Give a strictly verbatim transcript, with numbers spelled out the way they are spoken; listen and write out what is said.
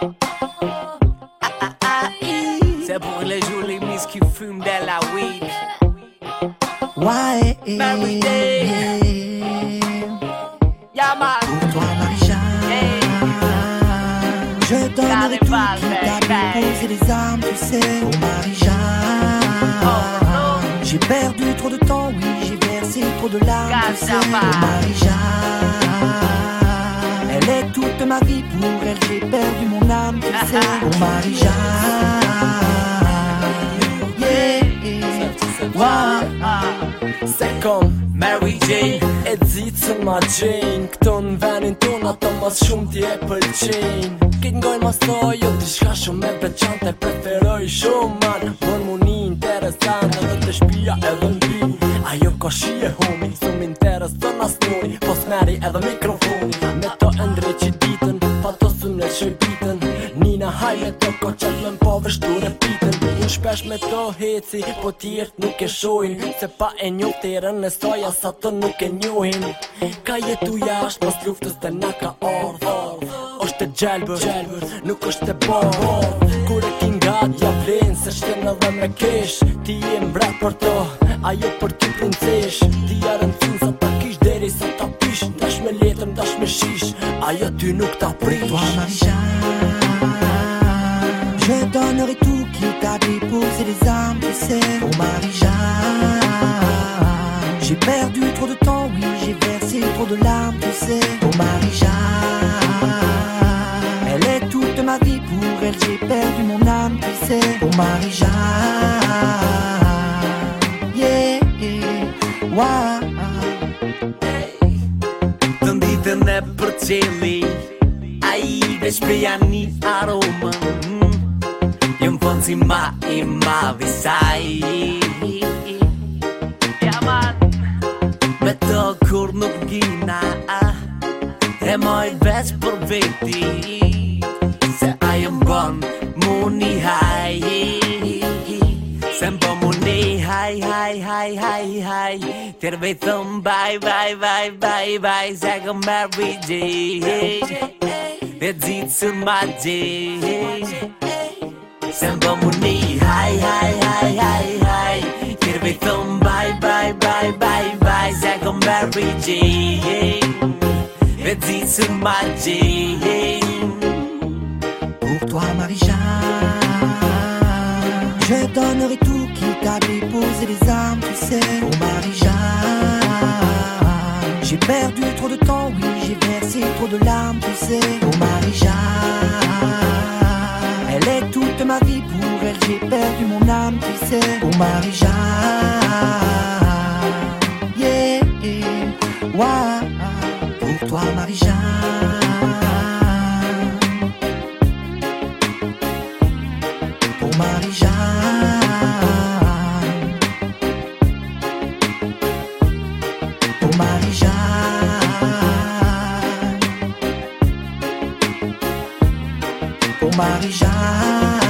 C'est pour les jolies miss qui fument de la weed. Ouais, Mary Jane. Yeah, man. Pour toi, Marie-Jeanne, Hey. je donnerai tout Carnaval, quitte à baby. déposer les armes, tu sais. Pour Marie-Jeanne, Oh, no. j'ai perdu trop de temps, oui, j'ai versé trop de larmes, tu sais. Carnaval. Pour Marie-Jeanne, elle est toute ma vie, pour elle j'ai perdu mon âme, tu sais. Pour Marie-Jeanne, yeah, wow. C'est comme Mary Jane, Eddie zu ma Jane. Kton vänin ton att de har sjumt i Apple-chain. Gingoin ma stoj och du ska som med bekänt preferoj shuman. Hormoni intressant, när du spia även vi. Ajo koshie homie, som interessanna snori. På snäri även mikrofoni. Med att ändra ditten, fatt oss som när köpbiten. Nina hajmet och kochellen på verstora biten. Unë shpesh me to heci, po tjertë nuk e shohin. Se pa e njohterën e soja sa të nuk e njohin. Ka jetu jasht pas luftës të na ka ardh. Është e gjelbër, nuk është e bardh. Kur e kin gat ja vlen, se shten edhe me kesh. Ti je mbret për to, ajo për ty princesh. Ti ja rëndësin sa ta kish, deri sa ta pish. Dash me letëm, dash me shish, ajo ty nuk ta prish. Toi, Marie-Jeanne, je donnerai tout quitte à déposer les armes, tu sais. Pour Marie-Jeanne, j'ai perdu trop de temps, oui, j'ai versé trop de larmes, tu sais. Pour Marie-Jeanne, elle est toute ma vie, pour elle j'ai perdu mon âme, tu sais. Pour Marie-Jeanne, yeah, wow. Të nditën e për qeli, a i veç preja një aromën. Jëm pënë si ma i ma visaj. Ja man, me të kur nuk gjina, e moj veç për veti. Se a jëm bënë mu një haj. Se më bë mu një haj, haj, haj, haj, haj. Tërë vej thëmë bye, bye, bye, bye, bye. Se këm Mary Jane, e dzitë së ma Jane. Se më bë mu një haj, haj, haj, haj, haj. Tërë vej thëmë bye, bye, bye, bye, bye. Se këm Mary Jane, e dzitë së ma Jane. Pour toi, Marie-Jeanne, je donnerai tout quitte à déposer les armes, tu sais. Pour Marie-Jeanne, j'ai perdu trop de temps, oui, j'ai versé trop de larmes, tu sais. Pour Marie-Jeanne, elle est toute ma vie, pour elle j'ai perdu mon âme, tu sais. Pour Marie-Jeanne, yeah, wow. Pour toi, Marie-Jeanne, pour Marie-Jeanne, pour Marie-Jeanne, pour Marie-Jeanne.